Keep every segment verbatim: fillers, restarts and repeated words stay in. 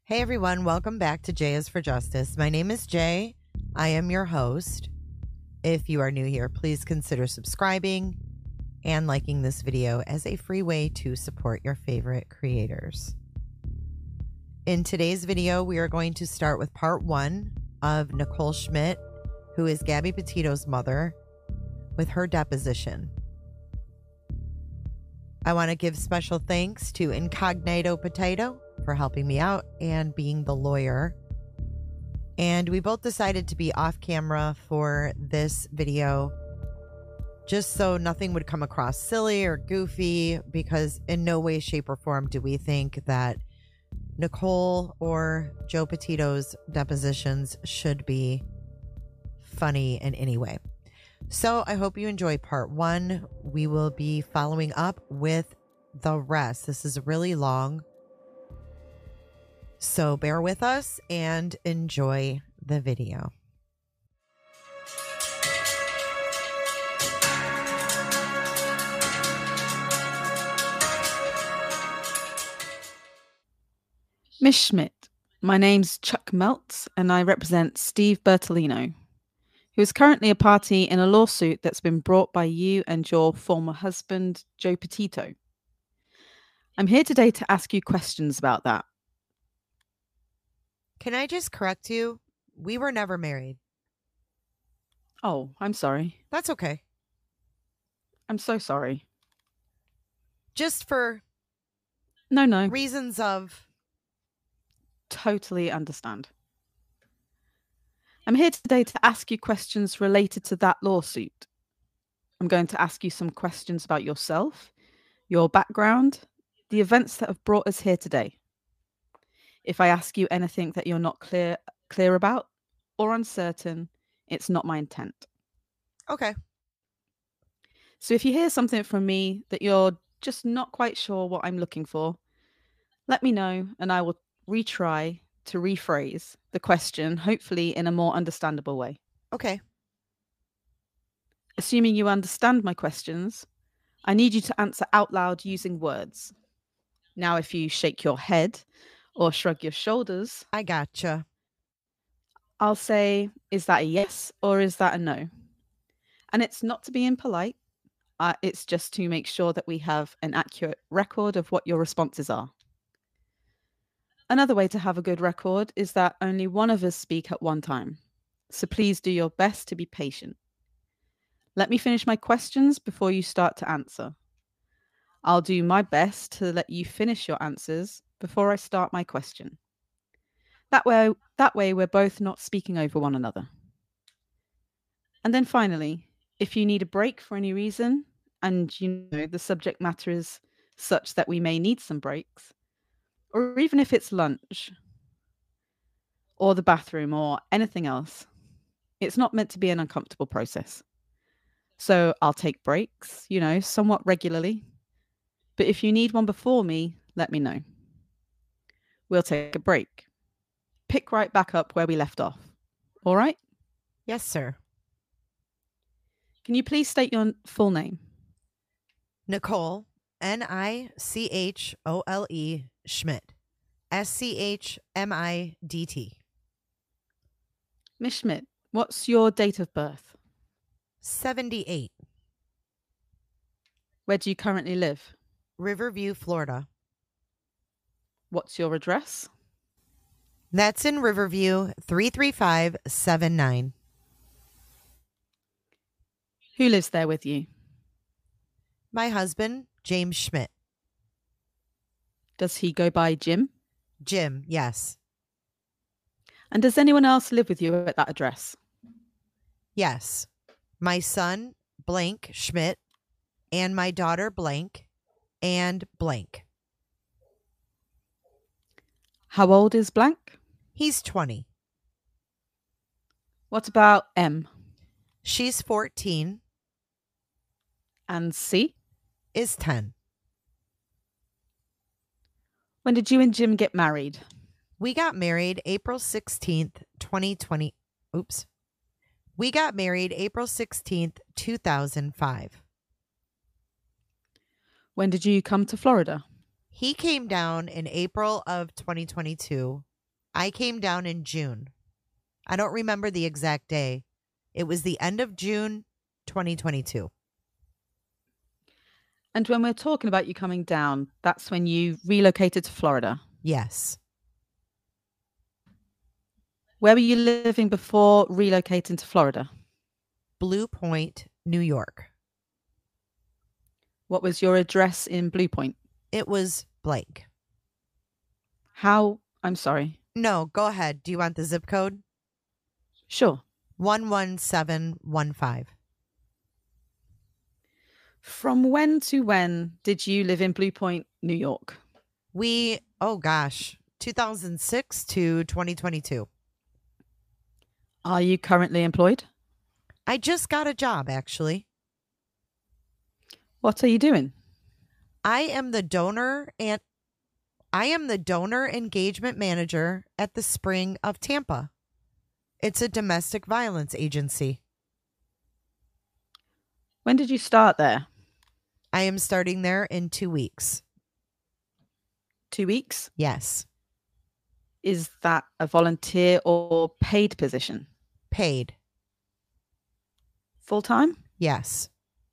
Hey everyone, welcome back to Jay is for Justice. My name is Jay. I am your host. If you are new here, please consider subscribing and liking this video as a free way to support your favorite creators. In today's video, we are going to start with part one of Nicole Schmidt, who is Gabby Petito's mother, with her deposition. I want to give special thanks to Incognito Potato for helping me out and being the lawyer. And we both decided to be off camera for this video just so nothing would come across silly or goofy, because in no way, shape, or form do we think that Nicole or Joe Petito's depositions should be funny in any way. So I hope you enjoy part one. We will be following up with the rest. This is really long, so bear with us and enjoy the video. Miss Schmidt, my name's Chuck Meltz and I represent Steve Bertolino, who is currently a party in a lawsuit that's been brought by you and your former husband, Joe Petito. I'm here today to ask you questions about that. Can I just correct you? We were never married. Oh, I'm sorry. That's okay. I'm so sorry. Just for No, no. reasons of... Totally understand. I'm here today to ask you questions related to that lawsuit. I'm going to ask you some questions about yourself, your background, the events that have brought us here today. If I ask you anything that you're not clear clear about or uncertain, it's not my intent. Okay. So if you hear something from me that you're just not quite sure what I'm looking for, let me know and I will retry to rephrase the question, hopefully in a more understandable way. Okay. Assuming you understand my questions, I need you to answer out loud using words. Now, if you shake your head or shrug your shoulders, I gotcha. I'll say, is that a yes or is that a no? And it's not to be impolite. Uh, it's just to make sure that we have an accurate record of what your responses are. Another way to have a good record is that only one of us speak at one time. So please do your best to be patient. Let me finish my questions before you start to answer. I'll do my best to let you finish your answers before I start my question. That way, that way we're both not speaking over one another. And then finally, if you need a break for any reason, and you know the subject matter is such that we may need some breaks, or even if it's lunch, or the bathroom, or anything else, it's not meant to be an uncomfortable process. So I'll take breaks, you know, somewhat regularly. But if you need one before me, let me know. We'll take a break. Pick right back up where we left off. All right? Yes, sir. Can you please state your full name? Nicole, N I C H O L E, Schmidt, S C H M I D T. Miss Schmidt, what's your date of birth? seventy-eight. Where do you currently live? Riverview, Florida. What's your address? That's in Riverview, three three five seven nine. Who lives there with you? My husband, James Schmidt. Does he go by Jim? Jim, yes. And does anyone else live with you at that address? Yes. My son, blank Schmidt, and my daughter, blank, and blank. How old is blank? He's twenty. What about M? She's fourteen. And C? Is ten. When did you and Jim get married? We got married April sixteenth, twenty twenty. Oops. We got married April sixteenth, two thousand five. When did you come to Florida? He came down in April of twenty twenty-two, I came down in June. I don't remember the exact day. It was the end of June twenty twenty-two. And when we're talking about you coming down, that's when you relocated to Florida. Yes. Where were you living before relocating to Florida? Blue Point, New York. What was your address in Blue Point? It was blank. How? I'm sorry. No, go ahead. Do you want the zip code? Sure. one one seven one five. From when to when did you live in Blue Point, New York? We, oh gosh, two thousand six to twenty twenty-two. Are you currently employed? I just got a job, actually. What are you doing? I am the donor and I am the donor engagement manager at the Spring of Tampa. It's a domestic violence agency. When did you start there? I am starting there in two weeks. Two weeks? Yes. Is that a volunteer or paid position? Paid. Full time? Yes.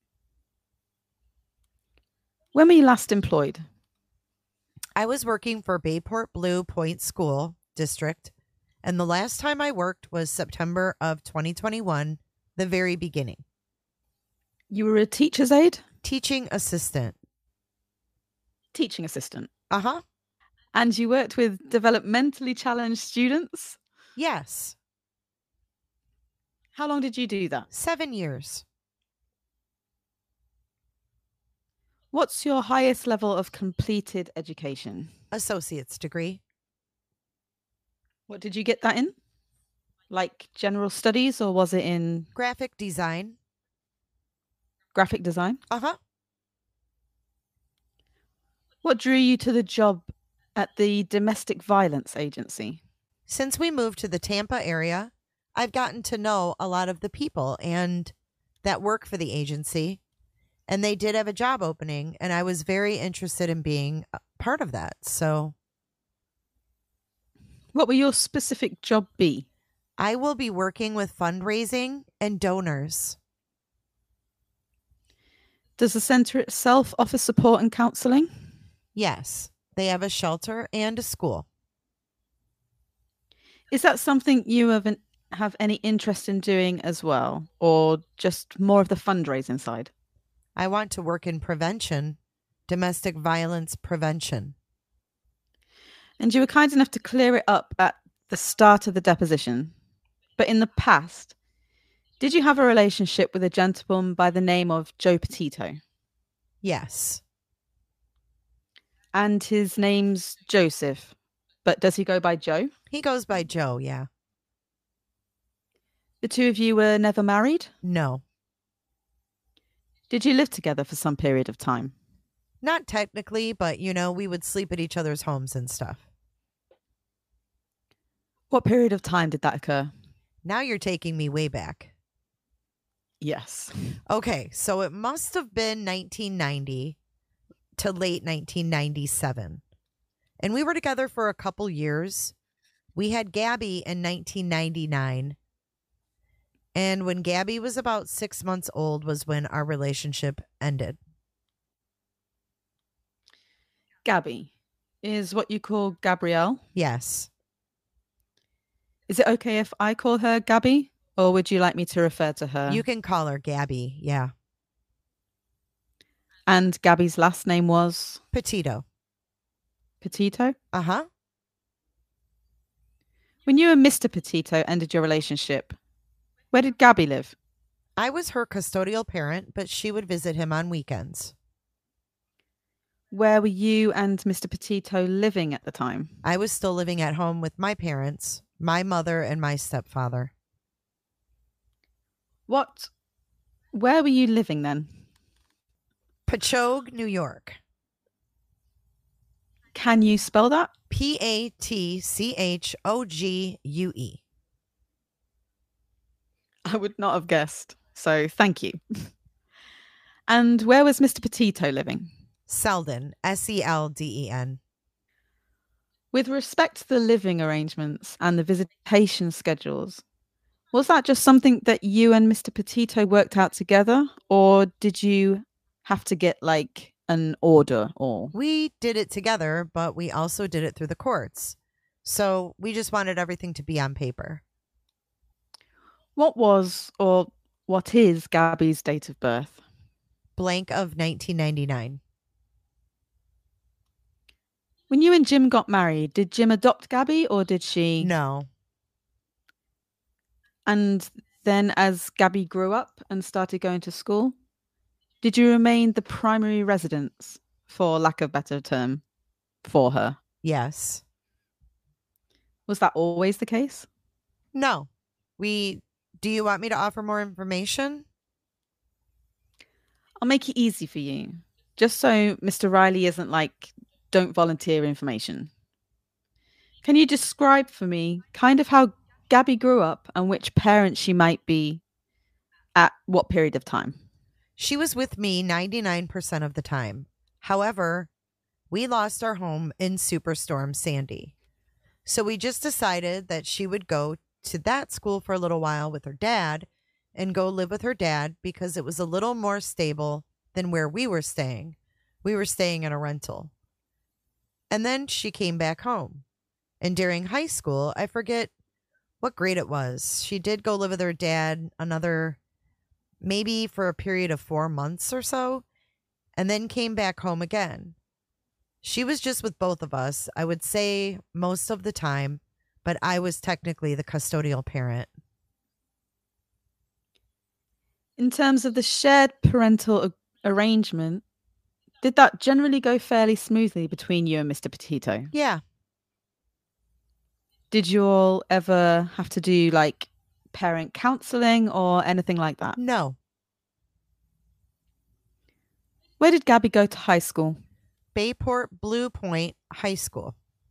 When were you last employed? I was working for Bayport Blue Point School District, and the last time I worked was September of twenty twenty-one, the very beginning. You were a teacher's aide? Teaching assistant. Teaching assistant. Uh-huh. And you worked with developmentally challenged students? Yes. How long did you do that? Seven years. What's your highest level of completed education? Associate's degree. What did you get that in? Like general studies, or was it in Graphic design. graphic design? Uh-huh. What drew you to the job at the domestic violence agency? Since we moved to the Tampa area, I've gotten to know a lot of the people and that work for the agency, and they did have a job opening, and I was very interested in being a part of that. So What will your specific job be? I will be working with fundraising and donors. Does the center itself offer support and counseling? Yes, they have a shelter and a school. Is that something you have, an, have any interest in doing as well, or just more of the fundraising side? I want to work in prevention, domestic violence prevention. And you were kind enough to clear it up at the start of the deposition. But in the past, did you have a relationship with a gentleman by the name of Joe Petito? Yes. And his name's Joseph. But does he go by Joe? He goes by Joe, yeah. The two of you were never married? No. Did you live together for some period of time? Not technically, but, you know, we would sleep at each other's homes and stuff. What period of time did that occur? Now you're taking me way back. Yes. Okay, so it must have been nineteen ninety to late nineteen ninety-seven. And we were together for a couple years. We had Gabby in nineteen ninety-nine. And when Gabby was about six months old was when our relationship ended. Gabby is what you call Gabrielle? Yes. Is it okay if I call her Gabby? Or would you like me to refer to her? You can call her Gabby, yeah. And Gabby's last name was? Petito. Petito? Uh-huh. When you and Mister Petito ended your relationship, where did Gabby live? I was her custodial parent, but she would visit him on weekends. Where were you and Mister Petito living at the time? I was still living at home with my parents, my mother, and my stepfather. What? Where were you living then? Patchogue, New York. Can you spell that? P A T C H O G U E. I would not have guessed. So thank you. And where was Mister Petito living? Selden, S E L D E N. With respect to the living arrangements and the visitation schedules, was that just something that you and Mister Petito worked out together, or did you have to get like an order or? We did it together, but we also did it through the courts. So we just wanted everything to be on paper. What was or what is Gabby's date of birth? Blank of nineteen ninety-nine. When you and Jim got married, did Jim adopt Gabby or did she? No. And then as Gabby grew up and started going to school, did you remain the primary residence, for lack of a better term, for her? Yes. Was that always the case? No. We. Do you want me to offer more information? I'll make it easy for you, just so Mister Riley isn't like, don't volunteer information. Can you describe for me kind of how Gabby grew up and which parent she might be at what period of time? She was with me ninety-nine percent of the time. However, we lost our home in Superstorm Sandy. So we just decided that she would go to that school for a little while with her dad and go live with her dad because it was a little more stable than where we were staying. We were staying in a rental. And then she came back home. And during high school, I forget what grade it was. She did go live with her dad another, maybe for a period of four months or so, and then came back home again. She was just with both of us, I would say most of the time, but I was technically the custodial parent. In terms of the shared parental a- arrangement, did that generally go fairly smoothly between you and Mister Petito? Yeah. Did you all ever have to do like parent counseling or anything like that? No. Where did Gabby go to high school? Bayport Blue Point High School.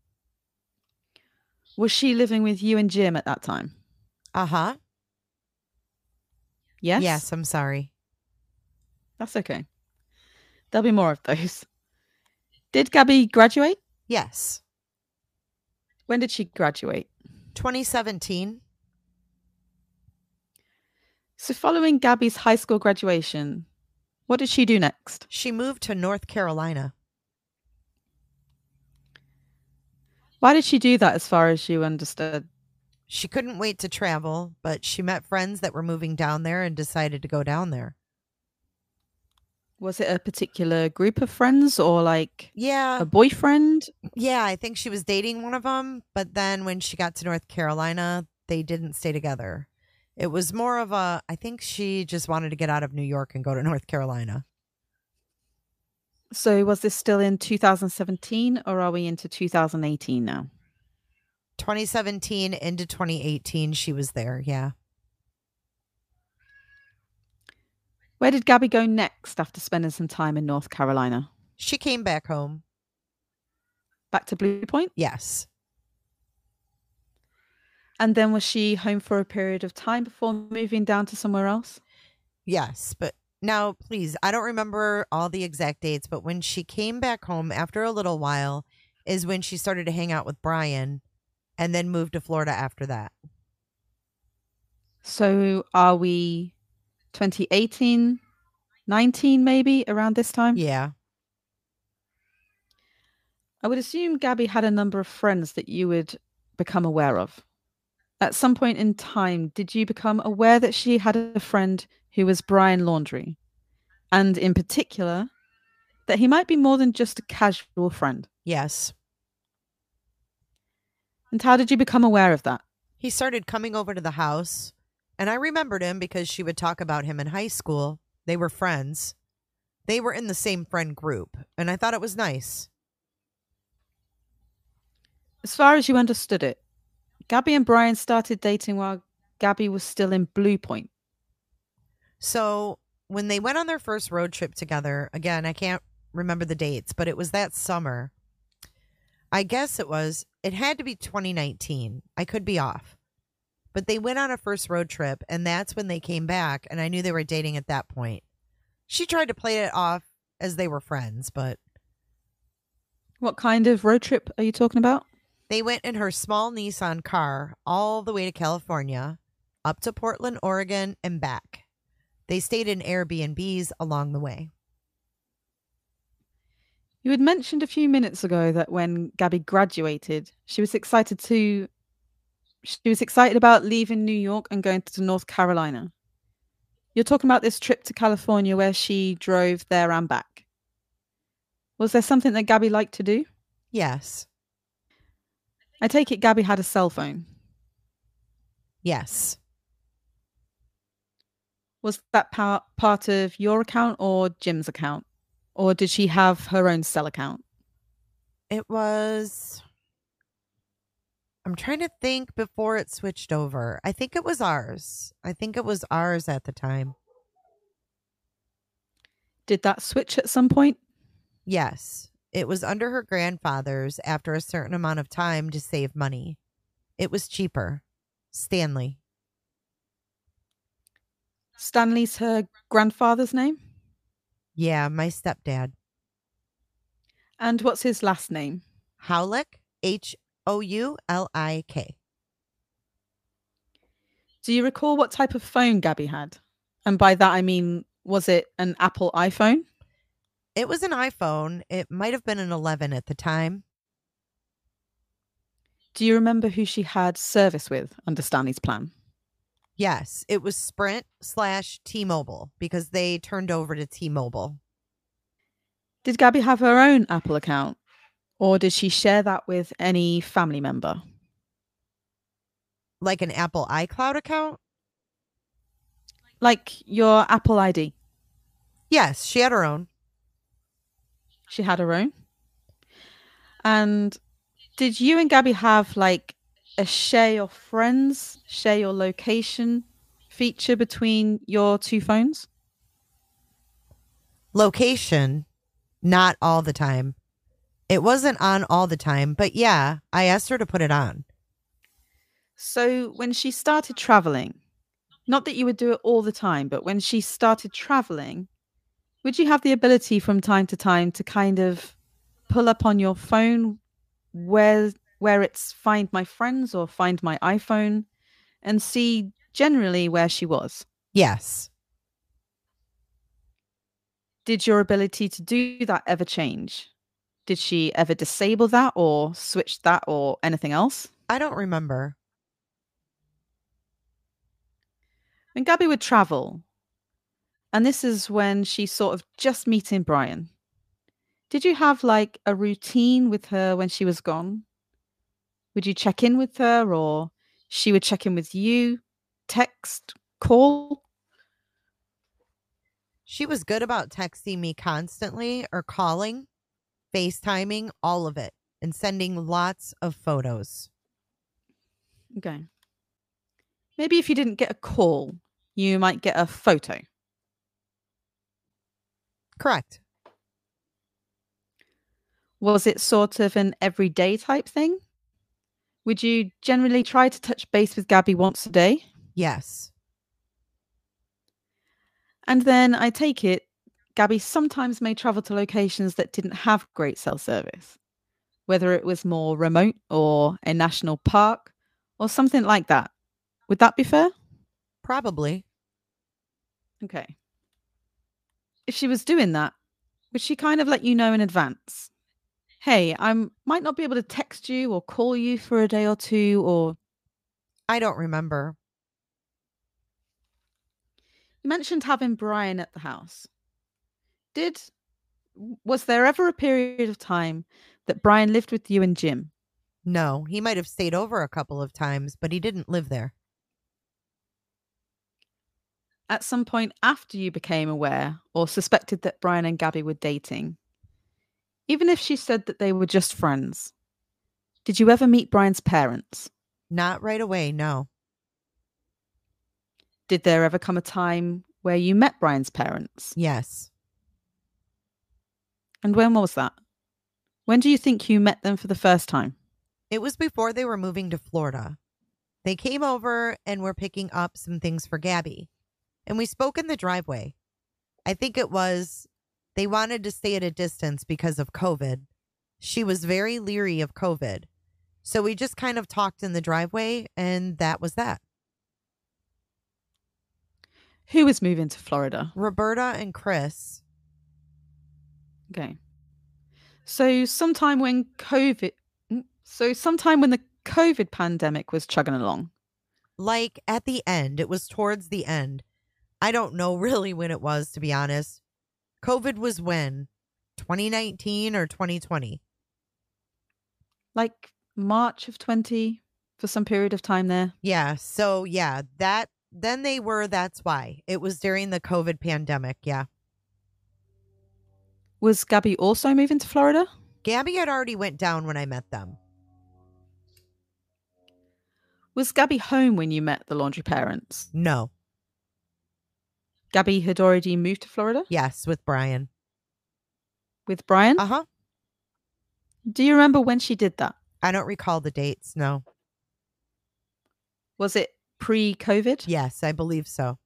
Was she living with you and Jim at that time? Uh-huh. Yes? Yes, I'm sorry. That's okay. There'll be more of those. Did Gabby graduate? Yes. When did she graduate? twenty seventeen. So following Gabby's high school graduation, what did she do next? She moved to North Carolina. Why did she do that as far as you understood? She couldn't wait to travel, but she met friends that were moving down there and decided to go down there. Was it a particular group of friends or like Yeah. a boyfriend? Yeah, I think she was dating one of them, but then when she got to North Carolina, they didn't stay together. It was more of a, I think she just wanted to get out of New York and go to North Carolina. So was this still in two thousand seventeen or are we into two thousand eighteen now? twenty seventeen into twenty eighteen, she was there, yeah. Where did Gabby go next after spending some time in North Carolina? She came back home. Back to Blue Point? Yes. And then was she home for a period of time before moving down to somewhere else? Yes, but now, please, I don't remember all the exact dates, but when she came back home after a little while is when she started to hang out with Brian and then moved to Florida after that. So are we twenty eighteen, nineteen maybe, around this time? Yeah. I would assume Gabby had a number of friends that you would become aware of. At some point in time, did you become aware that she had a friend who was Brian Laundrie? And in particular, that he might be more than just a casual friend? Yes. And how did you become aware of that? He started coming over to the house, and I remembered him because she would talk about him in high school. They were friends. They were in the same friend group, and I thought it was nice. As far as you understood it, Gabby and Brian started dating while Gabby was still in Blue Point. So when they went on their first road trip together, again, I can't remember the dates, but it was that summer. I guess it was, it had to be twenty nineteen. I could be off. But they went on a first road trip, and that's when they came back, and I knew they were dating at that point. She tried to play it off as they were friends, but... What kind of road trip are you talking about? They went in her small Nissan car all the way to California, up to Portland, Oregon, and back. They stayed in Airbnbs along the way. You had mentioned a few minutes ago that when Gabby graduated, she was excited to she was excited about leaving New York and going to North Carolina. You're talking about this trip to California where she drove there and back. Was there something that Gabby liked to do? Yes. I take it Gabby had a cell phone. Yes. Was that part part of your account or Jim's account? Or did she have her own cell account? It was... I'm trying to think before it switched over. I think it was ours. I think it was ours at the time. Did that switch at some point? Yes. It was under her grandfather's after a certain amount of time to save money. It was cheaper. Stanley. Stanley's her grandfather's name? Yeah, my stepdad. And what's his last name? Houlik. H O U L I K. Do you recall what type of phone Gabby had? And by that I mean, was it an Apple iPhone? It was an iPhone. It might have been an eleven at the time. Do you remember who she had service with under Stanley's plan? Yes, it was Sprint slash T-Mobile because they turned over to T-Mobile. Did Gabby have her own Apple account? Or did she share that with any family member? Like an Apple iCloud account? Like your Apple I D? Yes, she had her own. She had her own? And did you and Gabby have like a share your friends, share your location feature between your two phones? Location, not all the time. It wasn't on all the time, but yeah, I asked her to put it on. So when she started traveling, not that you would do it all the time, but when she started traveling, would you have the ability from time to time to kind of pull up on your phone where where it's find my friends or find my iPhone and see generally where she was? Yes. Did your ability to do that ever change? Did she ever disable that or switch that or anything else? I don't remember. When Gabby would travel, and this is when she's sort of just meeting Brian, did you have like a routine with her when she was gone? Would you check in with her or she would check in with you? Text? Call? She was good about texting me constantly or calling, FaceTiming, all of it, and sending lots of photos. Okay. Maybe if you didn't get a call, you might get a photo. Correct. Was it sort of an everyday type thing? Would you generally try to touch base with Gabby once a day? Yes. And then I take it, Gabby sometimes may travel to locations that didn't have great cell service, whether it was more remote or a national park or something like that. Would that be fair? Probably. Okay. If she was doing that, would she kind of let you know in advance? Hey, I might not be able to text you or call you for a day or two, or... I don't remember. You mentioned having Brian at the house. Did... Was there ever a period of time that Brian lived with you and Jim? No, he might have stayed over a couple of times, but he didn't live there. At some point after you became aware or suspected that Brian and Gabby were dating, even if she said that they were just friends, did you ever meet Brian's parents? Not right away, no. Did there ever come a time where you met Brian's parents? Yes. And when was that? When do you think you met them for the first time? It was before they were moving to Florida. They came over and were picking up some things for Gabby. And we spoke in the driveway. I think it was they wanted to stay at a distance because of COVID. She was very leery of COVID. So we just kind of talked in the driveway, and that was that. Who was moving to Florida? Roberta and Chris. Okay. So sometime when COVID, so sometime when the COVID pandemic was chugging along. Like at the end, it was towards the end. I don't know really when it was, to be honest. COVID was when? twenty nineteen or twenty twenty? Like March of twenty for some period of time there. Yeah. So yeah, that then they were, that's why. It was during the COVID pandemic. Yeah. Was Gabby also moving to Florida? Gabby had already went down when I met them. Was Gabby home when you met the Laundrie parents? No. Gabby had already moved to Florida? Yes, with Brian. With Brian? Uh-huh. Do you remember when she did that? I don't recall the dates, no. Was it pre-COVID? Yes, I believe so.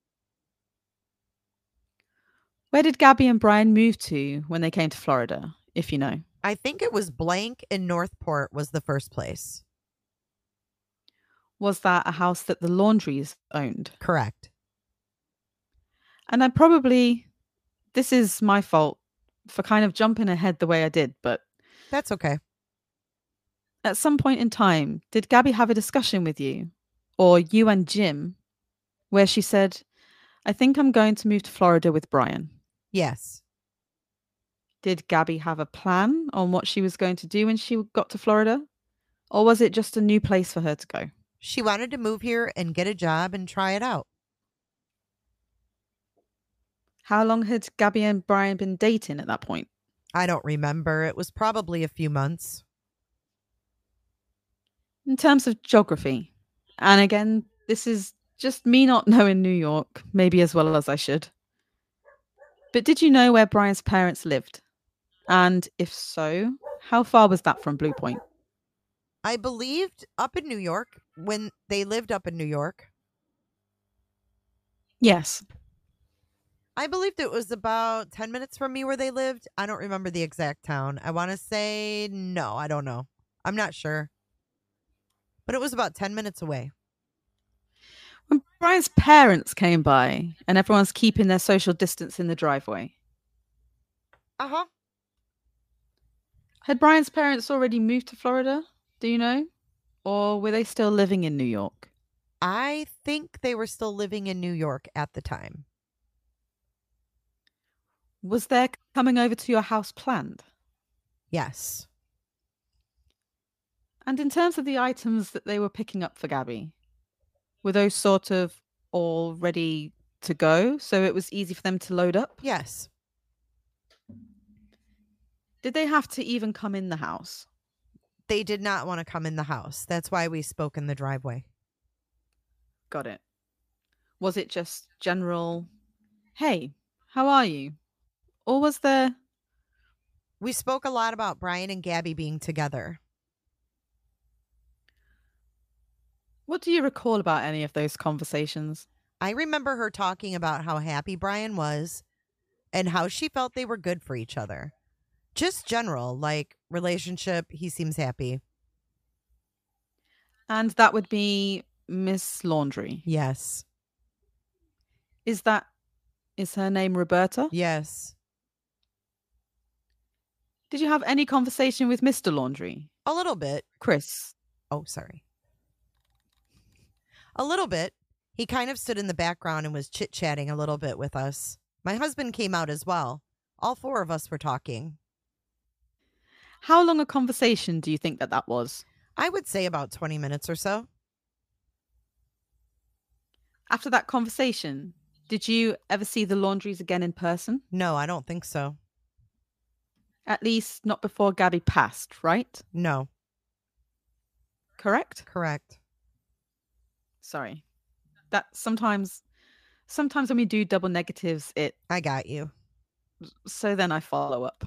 Where did Gabby and Brian move to when they came to Florida, if you know? I think it was Blank in Northport was the first place. Was that a house that the Laundries owned? Correct. And I probably, this is my fault for kind of jumping ahead the way I did, but that's okay. At some point in time, did Gabby have a discussion with you, or you and Jim, where she said, I think I'm going to move to Florida with Brian? Yes. Did Gabby have a plan on what she was going to do when she got to Florida? Or was it just a new place for her to go? She wanted to move here and get a job and try it out. How long had Gabby and Brian been dating at that point? I don't remember. It was probably a few months. In terms of geography, and again, this is just me not knowing New York, maybe as well as I should. But did you know where Brian's parents lived? And if so, how far was that from Blue Point? I believed up in New York, when they lived up in New York. Yes. I believed it was about ten minutes from me where they lived. I don't remember the exact town. I want to say no, I don't know. I'm not sure. But it was about ten minutes away. When Brian's parents came by and everyone's keeping their social distance in the driveway. Uh-huh. Had Brian's parents already moved to Florida? Do you know? Or were they still living in New York? I think they were still living in New York at the time. Was their coming over to your house planned? Yes. And in terms of the items that they were picking up for Gabby, were those sort of all ready to go so it was easy for them to load up? Yes. Did they have to even come in the house? They did not want to come in the house. That's why we spoke in the driveway. Got it. Was it just general, hey, how are you? Or was there... We spoke a lot about Brian and Gabby being together. What do you recall about any of those conversations? I remember her talking about how happy Brian was and how she felt they were good for each other. Just general, like relationship, he seems happy. And that would be Miss Laundrie? Yes. Is that, is her name Roberta? Yes. Did you have any conversation with Mister Laundrie? A little bit. Chris? Oh, sorry. A little bit. He kind of stood in the background and was chit-chatting a little bit with us. My husband came out as well. All four of us were talking. How long a conversation do you think that that was? I would say about twenty minutes or so. After that conversation, did you ever see the Laundries again in person? No, I don't think so. At least not before Gabby passed, right? No. Correct? Correct. Sorry. That sometimes, sometimes when we do double negatives, it... I got you. So then I follow up.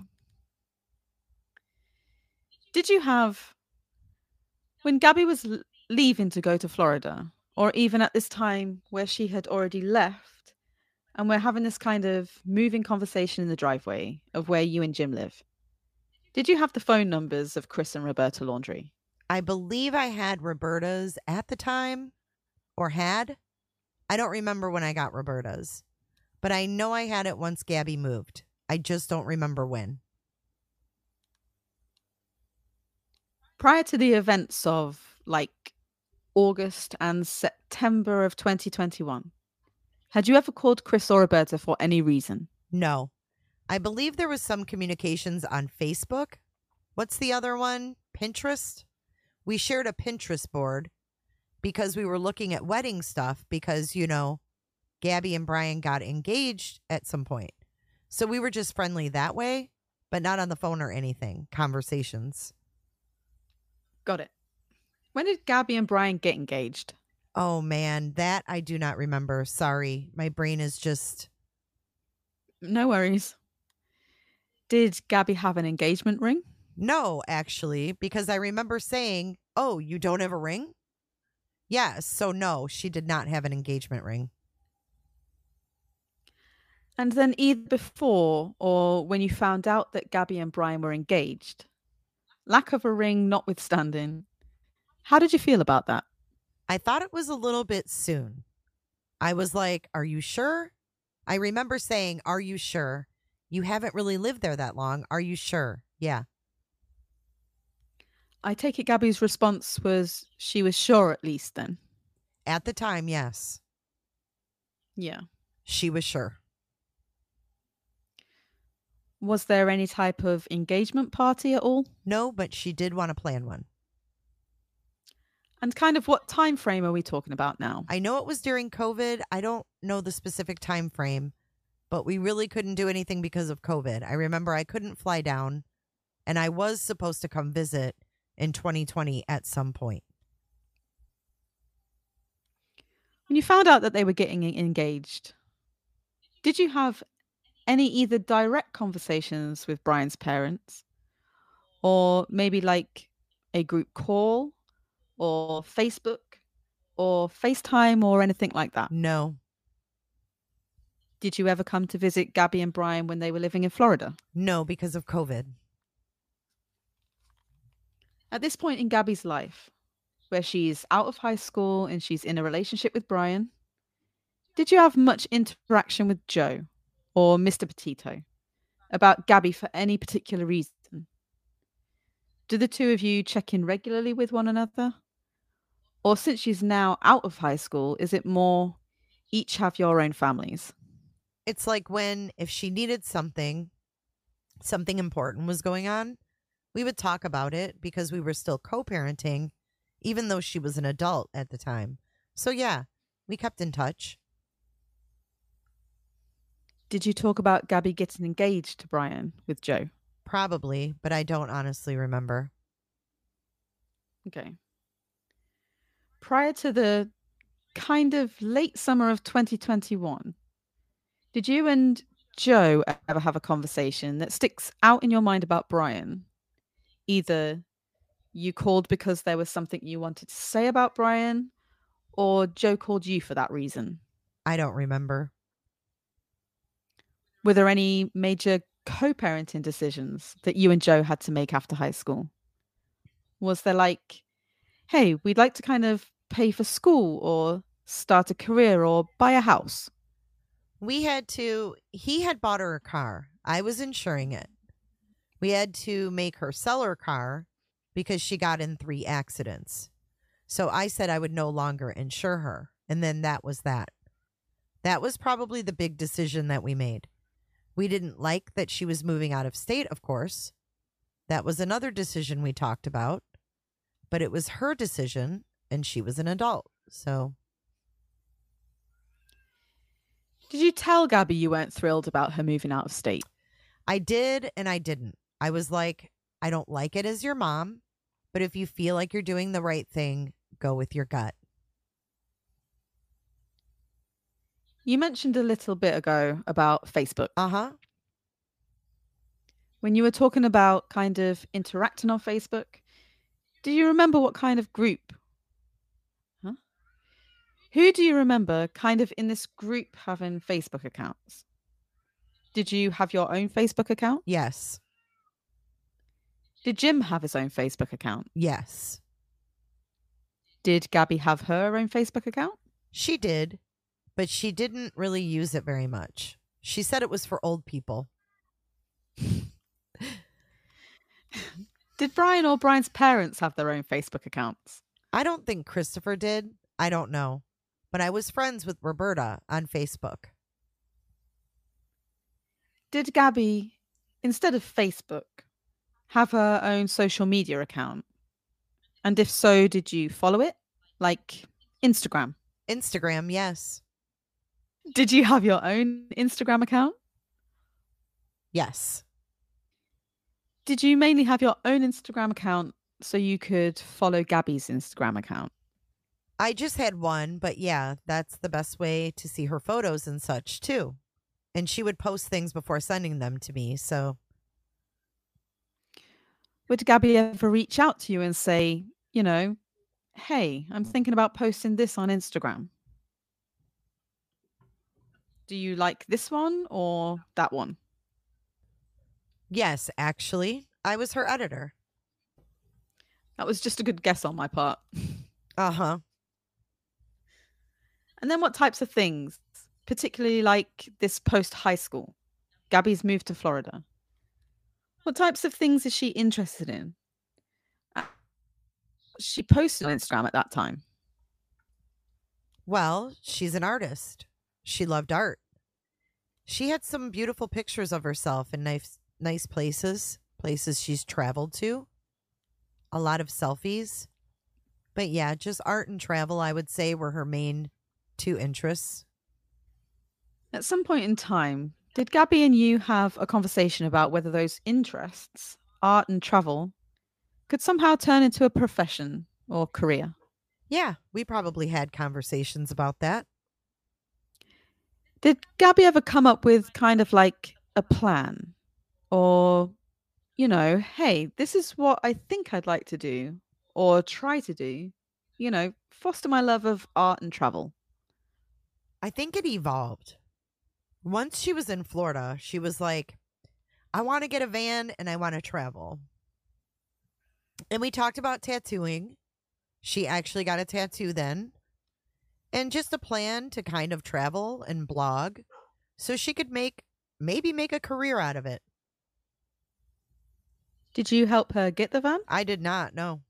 Did you have, when Gabby was l- leaving to go to Florida, or even at this time where she had already left, and we're having this kind of moving conversation in the driveway of where you and Jim live, did you have the phone numbers of Chris and Roberta Laundrie? I believe I had Roberta's at the time, or had. I don't remember when I got Roberta's, but I know I had it once Gabby moved. I just don't remember when. Prior to the events of like August and September of twenty twenty-one, had you ever called Chris or Roberta for any reason? No. I believe there was some communications on Facebook. What's the other one? Pinterest? We shared a Pinterest board because we were looking at wedding stuff because, you know, Gabby and Brian got engaged at some point. So we were just friendly that way, but not on the phone or anything. Conversations. Got it. When did Gabby and Brian get engaged? Oh, man, that I do not remember. Sorry. My brain is just... No worries. Did Gabby have an engagement ring? No, actually, because I remember saying, oh, you don't have a ring? Yes. So no, she did not have an engagement ring. And then either before or when you found out that Gabby and Brian were engaged, lack of a ring notwithstanding, how did you feel about that? I thought it was a little bit soon. I was like, are you sure? I remember saying, are you sure? You haven't really lived there that long. Are you sure? Yeah. I take it Gabby's response was she was sure at least then. At the time, yes. Yeah. She was sure. Was there any type of engagement party at all? No, but she did want to plan one. And kind of what time frame are we talking about now? I know it was during COVID. I don't know the specific time frame, but we really couldn't do anything because of COVID. I remember I couldn't fly down, and I was supposed to come visit in twenty twenty at some point. When you found out that they were getting engaged, did you have any either direct conversations with Brian's parents or maybe like a group call or Facebook or FaceTime or anything like that? No. Did you ever come to visit Gabby and Brian when they were living in Florida? No, because of COVID. At this point in Gabby's life, where she's out of high school and she's in a relationship with Brian, did you have much interaction with Joe or Mister Petito about Gabby for any particular reason? Do the two of you check in regularly with one another? Or since she's now out of high school, is it more each have your own families? It's like when, if she needed something, something important was going on, we would talk about it because we were still co-parenting, even though she was an adult at the time. So yeah, we kept in touch. Did you talk about Gabby getting engaged to Brian with Joe? Probably, but I don't honestly remember. Okay. Prior to the kind of late summer of twenty twenty-one, did you and Joe ever have a conversation that sticks out in your mind about Brian? Either you called because there was something you wanted to say about Brian, or Joe called you for that reason? I don't remember. Were there any major co-parenting decisions that you and Joe had to make after high school? Was there like, hey, we'd like to kind of pay for school or start a career or buy a house? We had to, he had bought her a car. I was insuring it. We had to make her sell her car because she got in three accidents. So I said I would no longer insure her. And then that was that. That was probably the big decision that we made. We didn't like that she was moving out of state, of course. That was another decision we talked about. But it was her decision, and she was an adult. So. Did you tell Gabby you weren't thrilled about her moving out of state? I did, and I didn't. I was like, I don't like it as your mom, but if you feel like you're doing the right thing, go with your gut. You mentioned a little bit ago about Facebook. Uh-huh. When you were talking about kind of interacting on Facebook, do you remember what kind of group? Huh? Who do you remember kind of in this group having Facebook accounts? Did you have your own Facebook account? Yes. Did Jim have his own Facebook account? Yes. Did Gabby have her own Facebook account? She did, but she didn't really use it very much. She said it was for old people. Did Brian or Brian's parents have their own Facebook accounts? I don't think Christopher did. I don't know. But I was friends with Roberta on Facebook. Did Gabby, instead of Facebook, have her own social media account? And if so, did you follow it? Like Instagram? Instagram, yes. Did you have your own Instagram account? Yes. Did you mainly have your own Instagram account so you could follow Gabby's Instagram account? I just had one, but yeah, that's the best way to see her photos and such too. And she would post things before sending them to me, so. Would Gabby ever reach out to you and say, you know, hey, I'm thinking about posting this on Instagram. Do you like this one or that one? Yes, actually, I was her editor. That was just a good guess on my part. Uh-huh. And then what types of things, particularly like this post-high school? Gabby's moved to Florida. What types of things is she interested in? She posted on Instagram at that time. Well, she's an artist. She loved art. She had some beautiful pictures of herself in nice, nice places, places she's traveled to. A lot of selfies. But yeah, just art and travel, I would say, were her main two interests. At some point in time, did Gabby and you have a conversation about whether those interests, art and travel, could somehow turn into a profession or career? Yeah, we probably had conversations about that. Did Gabby ever come up with kind of like a plan? Or, you know, hey, this is what I think I'd like to do or try to do, you know, foster my love of art and travel? I think it evolved. Once she was in Florida, she was like, I want to get a van and I want to travel. And we talked about tattooing. She actually got a tattoo then. And just a plan to kind of travel and blog so she could make, maybe make a career out of it. Did you help her get the van? I did not, no.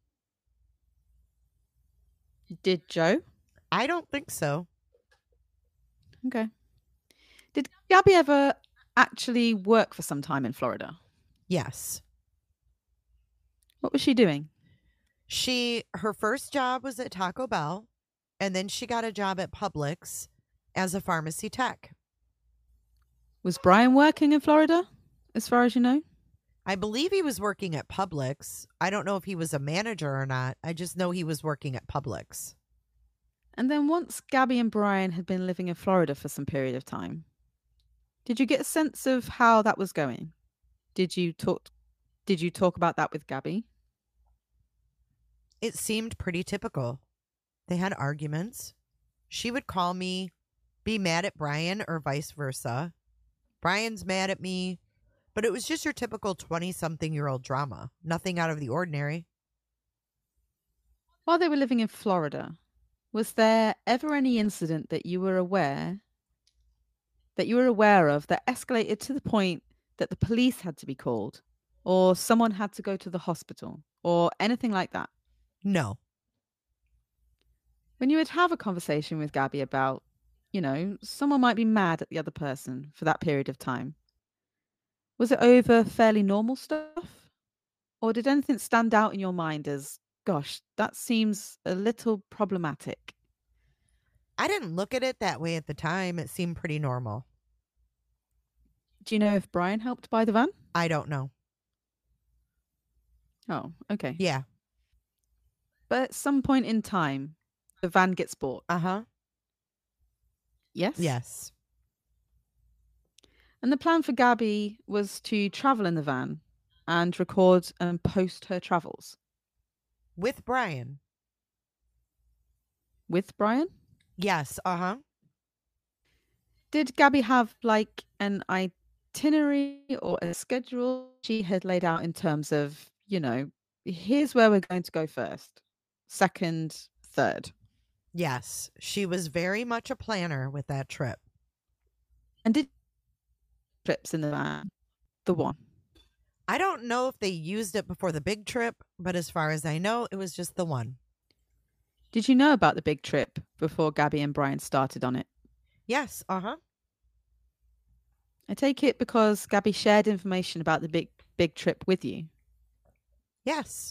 Did Joe? I don't think so. Okay. Did Gabby ever actually work for some time in Florida? Yes. What was she doing? She, her first job was at Taco Bell, and then she got a job at Publix as a pharmacy tech. Was Brian working in Florida, as far as you know? I believe he was working at Publix. I don't know if he was a manager or not. I just know he was working at Publix. And then once Gabby and Brian had been living in Florida for some period of time, did you get a sense of how that was going? Did you talk did you talk about that with Gabby? It seemed pretty typical. They had arguments. She would call me, be mad at Brian or vice versa. Brian's mad at me, but it was just your typical twenty-something-year-old drama. Nothing out of the ordinary. While they were living in Florida, was there ever any incident that you were aware that you were aware of that escalated to the point that the police had to be called or someone had to go to the hospital or anything like that? No. When you would have a conversation with Gabby about, you know, someone might be mad at the other person for that period of time, was it over fairly normal stuff? Or did anything stand out in your mind as, gosh, that seems a little problematic? I didn't look at it that way at the time. It seemed pretty normal. Do you know if Brian helped buy the van? I don't know. Oh, okay. Yeah. But at some point in time, the van gets bought. Uh-huh. Yes? Yes. And the plan for Gabby was to travel in the van and record and post her travels. With Brian. With Brian? Yes, uh-huh. Did Gabby have like an itinerary or a schedule she had laid out in terms of, you know, here's where we're going to go first, second, third. Yes, she was very much a planner with that trip. And did trips in the van, the one. I don't know if they used it before the big trip, but as far as I know, it was just the one. Did you know about the big trip before Gabby and Brian started on it? Yes, uh-huh. I take it because Gabby shared information about the big big trip with you. Yes.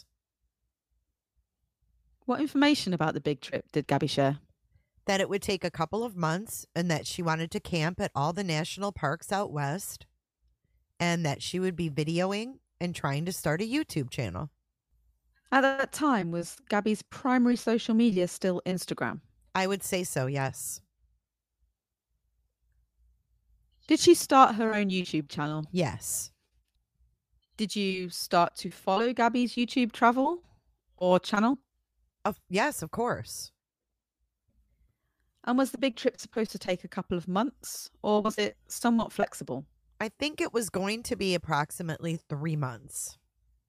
What information about the big trip did Gabby share? That it would take a couple of months and that she wanted to camp at all the national parks out west and that she would be videoing and trying to start a YouTube channel. At that time, was Gabby's primary social media still Instagram? I would say so, yes. Did she start her own YouTube channel? Yes. Did you start to follow Gabby's YouTube travel or channel? Of, yes, of course. And was the big trip supposed to take a couple of months or was it somewhat flexible? I think it was going to be approximately three months.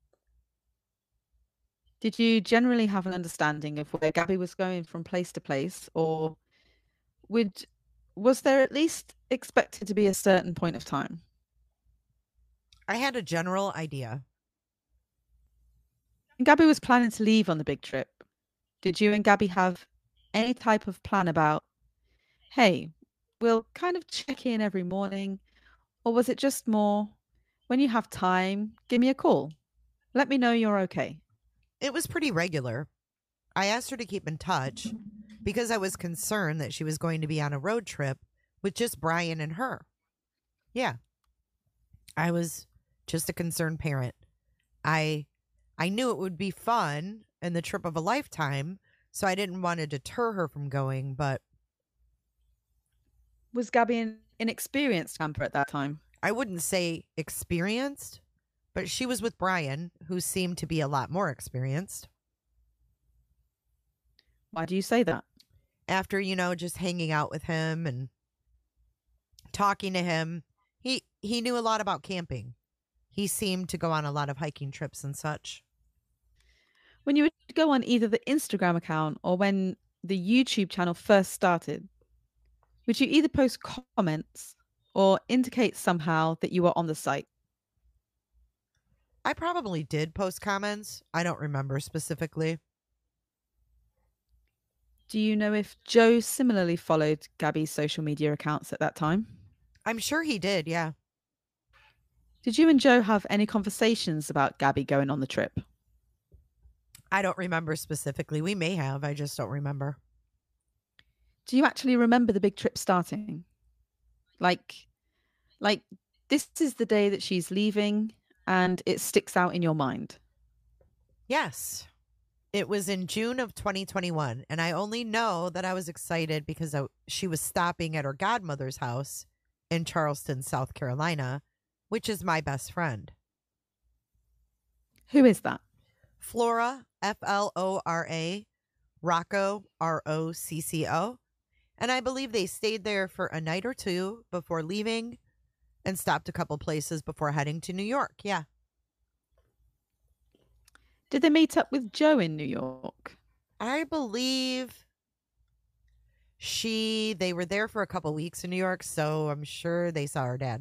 Did you generally have an understanding of where Gabby was going from place to place, or would was there at least expected to be a certain point of time? I had a general idea. And Gabby was planning to leave on the big trip. Did you and Gabby have any type of plan about, hey, we'll kind of check in every morning, or was it just more, when you have time, give me a call. Let me know you're okay. It was pretty regular. I asked her to keep in touch because I was concerned that she was going to be on a road trip with just Brian and her. Yeah. I was just a concerned parent. I I knew it would be fun and the trip of a lifetime, so I didn't want to deter her from going, but Was Gabby an inexperienced camper at that time? I wouldn't say experienced, but she was with Brian, who seemed to be a lot more experienced. Why do you say that? After, you know, just hanging out with him and talking to him, he he knew a lot about camping. He seemed to go on a lot of hiking trips and such. When you would go on either the Instagram account or when the YouTube channel first started, would you either post comments or indicate somehow that you were on the site? I probably did post comments. I don't remember specifically. Do you know if Joe similarly followed Gabby's social media accounts at that time? I'm sure he did, yeah. Did you and Joe have any conversations about Gabby going on the trip? I don't remember specifically. We may have. I just don't remember. Do you actually remember the big trip starting? Like, like this is the day that she's leaving and it sticks out in your mind. Yes. It was in June of twenty twenty-one, and I only know that I was excited because I, she was stopping at her godmother's house in Charleston, South Carolina, which is my best friend. Who is that? Flora, F L O R A, Rocco, R O C C O. And I believe they stayed there for a night or two before leaving and stopped a couple places before heading to New York. Yeah. Did they meet up with Joe in New York? I believe she, they were there for a couple weeks in New York, so I'm sure they saw her dad.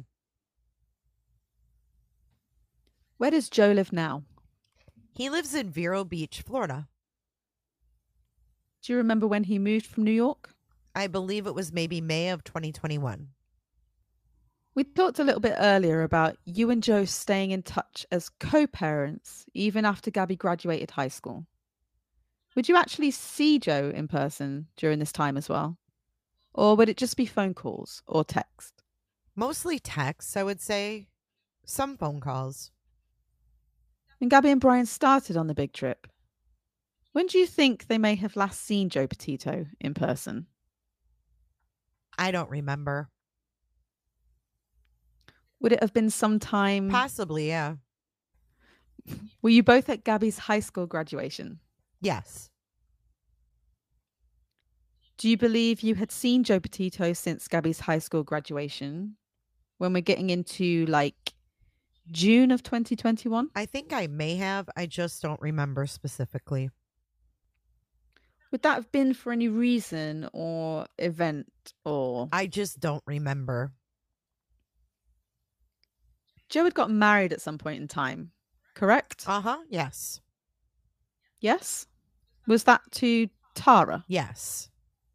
Where does Joe live now? He lives in Vero Beach, Florida. Do you remember when he moved from New York? I believe it was maybe May of twenty twenty-one. We talked a little bit earlier about you and Joe staying in touch as co-parents even after Gabby graduated high school. Would you actually see Joe in person during this time as well? Or would it just be phone calls or text? Mostly texts, I would say. Some phone calls. When Gabby and Brian started on the big trip, when do you think they may have last seen Joe Petito in person? I don't remember. Would it have been sometime? Possibly, yeah. Were you both at Gabby's high school graduation? Yes. Do you believe you had seen Joe Petito since Gabby's high school graduation when we're getting into like June of twenty twenty-one? I think I may have. I just don't remember specifically. Would that have been for any reason or event or... I just don't remember. Joe had got married at some point in time, correct? Uh-huh, yes. Yes? Was that to Tara? Yes.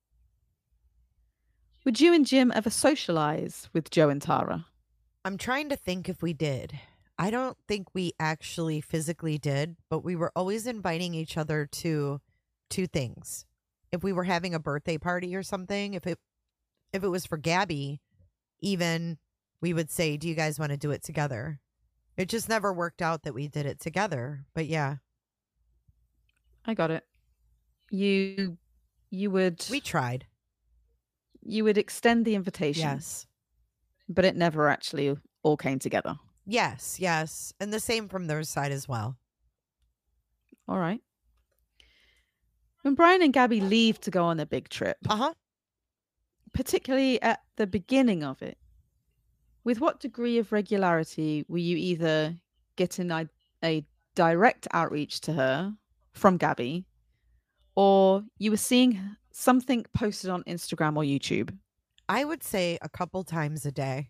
Would you and Jim ever socialize with Joe and Tara? I'm trying to think if we did. I don't think we actually physically did, but we were always inviting each other to two things. If we were having a birthday party or something, if it if it was for Gabby, even we would say, do you guys want to do it together? It just never worked out that we did it together. But yeah. I got it. You you would We tried. You would extend the invitation. Yes. But it never actually all came together. Yes, yes. And the same from their side as well. All right. When Brian and Gabby leave to go on a big trip, Uh-huh. particularly at the beginning of it, with what degree of regularity were you either getting a, a direct outreach to her from Gabby, or you were seeing something posted on Instagram or YouTube? I would say a couple times a day.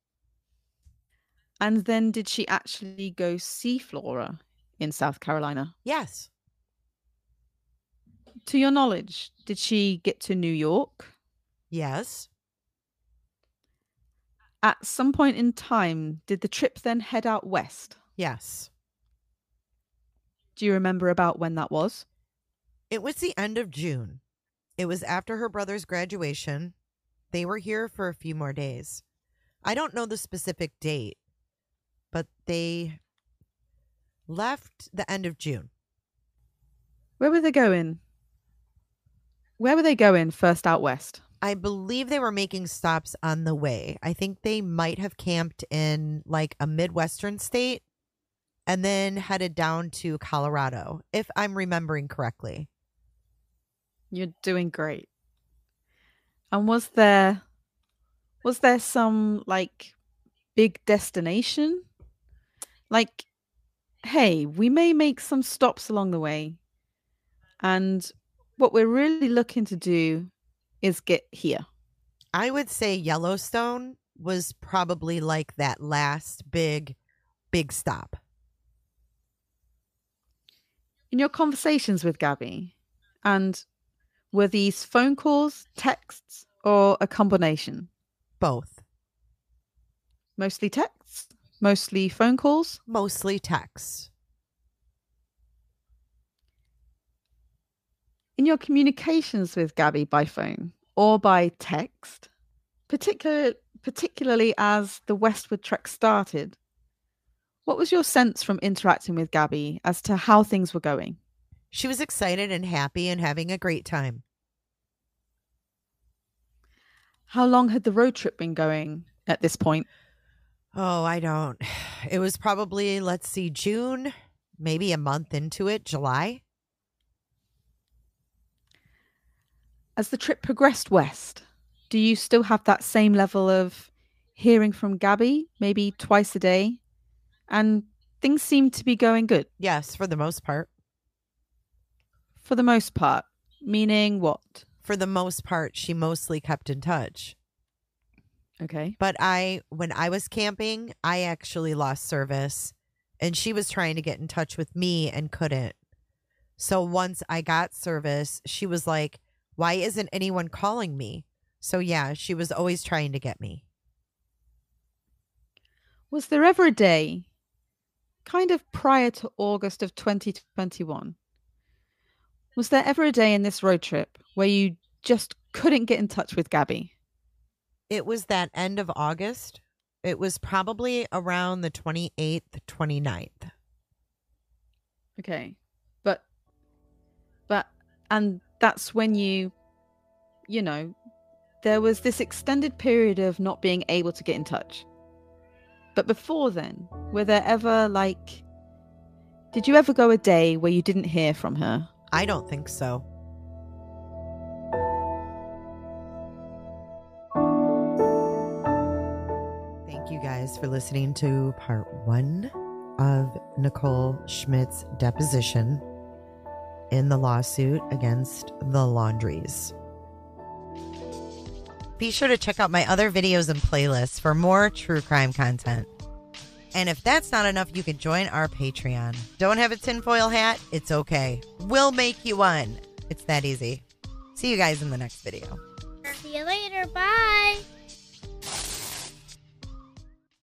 And then did she actually go see Flora in South Carolina? Yes. To your knowledge, did she get to New York? Yes. At some point in time, did the trip then head out west? Yes. Do you remember about when that was? It was the end of June. It was after her brother's graduation. They were here for a few more days. I don't know the specific date, but they left the end of June. Where were they going? Where were they going first out west? I believe they were making stops on the way. I think they might have camped in like a Midwestern state and then headed down to Colorado, if I'm remembering correctly. You're doing great. And was there was there some like big destination? Like, hey, we may make some stops along the way. And what we're really looking to do is get here. I would say Yellowstone was probably like that last big, big stop. In your conversations with Gabby, and were these phone calls, texts, or a combination? Both. Mostly texts? Mostly phone calls? Mostly texts. In your communications with Gabby by phone or by text, particular, particularly as the Westward Trek started, what was your sense from interacting with Gabby as to how things were going? She was excited and happy and having a great time. How long had the road trip been going at this point? Oh, I don't. It was probably, let's see, June, maybe a month into it, July. As the trip progressed west, do you still have that same level of hearing from Gabby, maybe twice a day? And things seem to be going good? Yes, for the most part. For the most part, meaning what? For the most part, she mostly kept in touch. Okay. But I, when I was camping, I actually lost service and she was trying to get in touch with me and couldn't. So once I got service, she was like, why isn't anyone calling me? So yeah, she was always trying to get me. Was there ever a day, kind of prior to August of twenty twenty-one, was there ever a day in this road trip where you just couldn't get in touch with Gabby? It was that end of August. It was probably around the twenty-eighth, twenty-ninth. Okay. But, but, and that's when you, you know, there was this extended period of not being able to get in touch. But before then, were there ever like, did you ever go a day where you didn't hear from her? I don't think so. Thank you guys for listening to part one of Nicole Schmidt's deposition. in the lawsuit against the Laundries. Be sure to check out my other videos and playlists for more true crime content. And if that's not enough, you can join our Patreon. Don't have a tinfoil hat? It's okay. We'll make you one. It's that easy. See you guys in the next video. See you later. Bye.